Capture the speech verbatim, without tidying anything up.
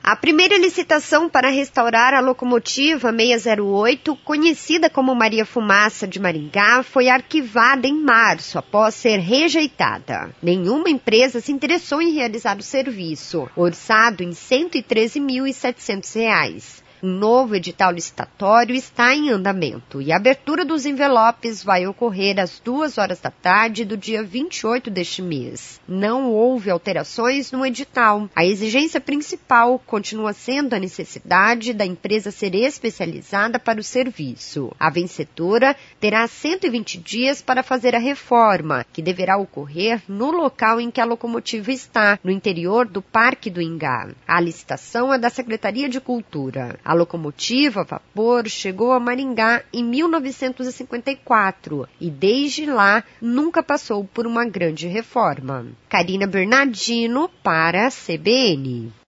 A primeira licitação para restaurar a locomotiva seiscentos e oito, conhecida como Maria Fumaça de Maringá, foi arquivada em março, após ser rejeitada. Nenhuma empresa se interessou em realizar o serviço, orçado em cento e treze mil e setecentos reais. Um novo edital licitatório está em andamento e a abertura dos envelopes vai ocorrer às duas horas da tarde do dia vinte e oito deste mês. Não houve alterações no edital. A exigência principal continua sendo a necessidade da empresa ser especializada para o serviço. A vencedora terá cento e vinte dias para fazer a reforma, que deverá ocorrer no local em que a locomotiva está, no interior do Parque do Ingá. A licitação é da Secretaria de Cultura. A locomotiva a vapor chegou a Maringá em mil novecentos e cinquenta e quatro e desde lá nunca passou por uma grande reforma. Karina Bernardino para a C B N.